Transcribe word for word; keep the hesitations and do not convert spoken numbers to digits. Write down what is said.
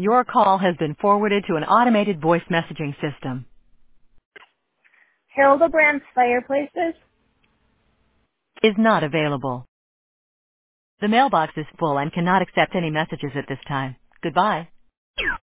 Your call has been forwarded to an automated voice messaging system. Hildebrand's Fireplaces. Is not available. The mailbox is full and cannot accept any messages at this time. Goodbye.